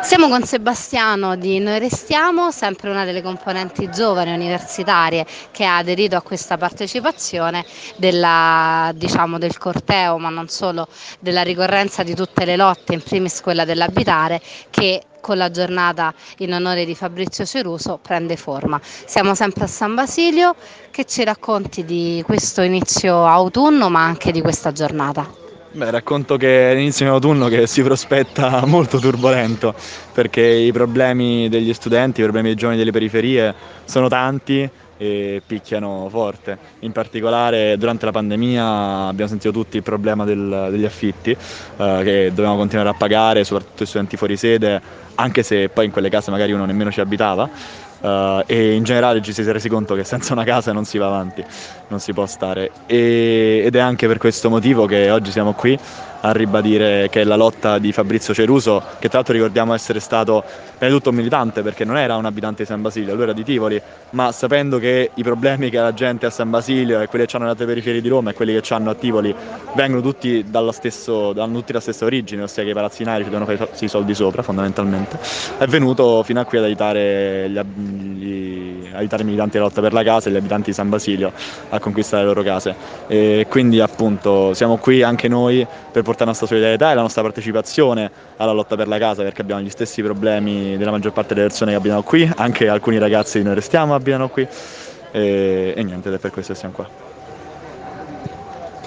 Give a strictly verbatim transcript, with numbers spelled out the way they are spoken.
Siamo con Sebastiano di Noi Restiamo, sempre una delle componenti giovani universitarie che ha aderito a questa partecipazione della, diciamo, del corteo, ma non solo, della ricorrenza di tutte le lotte, in primis quella dell'abitare, che con la giornata in onore di Fabrizio Ceruso prende forma. Siamo sempre a San Basilio, che ci racconti di questo inizio autunno, ma anche di questa giornata? Beh, racconto che è l'inizio di autunno che si prospetta molto turbolento perché i problemi degli studenti, i problemi dei giovani delle periferie sono tanti e picchiano forte. In particolare durante la pandemia abbiamo sentito tutti il problema del- degli affitti, eh, che dovevamo continuare a pagare, soprattutto gli studenti fuori sede, anche se poi in quelle case magari uno nemmeno ci abitava. Eh, e in generale ci si è resi conto che senza una casa non si va avanti, non si può stare. E- ed è anche per questo motivo che oggi siamo qui a ribadire che la lotta di Fabrizio Ceruso, che tra l'altro ricordiamo essere stato prima di tutto un militante perché non era un abitante di San Basilio, lui era di Tivoli, ma sapendo che i problemi che ha la gente a San Basilio e quelli che hanno le altre periferie di Roma e quelli che hanno a Tivoli vengono tutti dalla stesso, hanno tutti la stessa origine, ossia che i palazzinari ci devono fare i soldi sopra fondamentalmente, è venuto fino a qui ad aiutare, gli, gli, aiutare i militanti della lotta per la casa e gli abitanti di San Basilio a conquistare le loro case. E quindi appunto siamo qui anche noi per portare la nostra solidarietà e la nostra partecipazione alla lotta per la casa, perché abbiamo gli stessi problemi della maggior parte delle persone che abitano qui, anche alcuni ragazzi di Noi Restiamo abitano qui e, e niente, ed è per questo che siamo qua.